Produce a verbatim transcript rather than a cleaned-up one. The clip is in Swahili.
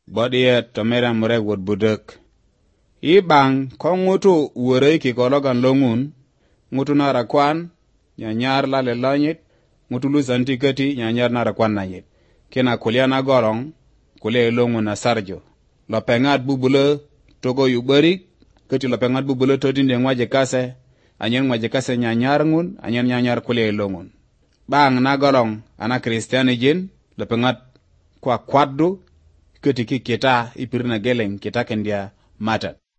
bodiet to mera murek wot budek. I bang ko ngutu wore ki kologan longun, ngutu nara kwan, nyanyar lale lanyit, ngutu lusanti kati nyanyar nara kwan nanyit. Kena kulia na gorong, kulia longun na sarjo. Lopengat bubule togo yubarik, kati lopengat bubule totinde ngwaje kase, anyen ngwaje kase nyanyar ngun, anyen nyanyar kulia longun. Bang na gorong, ana kristiani jin, lopengat kwa kwaddu, kati ki kita ipirna geleng kita kendia matat.